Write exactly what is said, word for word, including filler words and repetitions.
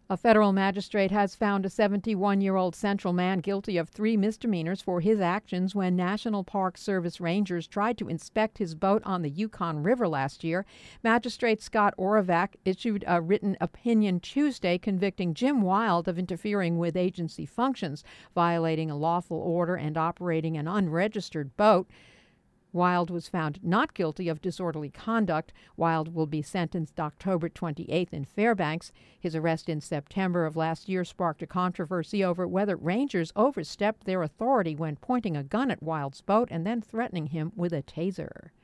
A federal magistrate has found a seventy-one-year-old Central man guilty of three misdemeanors for his actions when National Park Service rangers tried to inspect his boat on the Yukon River last year. Magistrate Scott Oravak issued a written opinion Tuesday convicting Jim Wild of interfering with agency functions, violating a lawful order, and operating an unregistered boat. Wild was found not guilty of disorderly conduct. Wild will be sentenced October twenty-eighth in Fairbanks. His arrest in September of last year sparked a controversy over whether rangers overstepped their authority when pointing a gun at Wild's boat and then threatening him with a taser.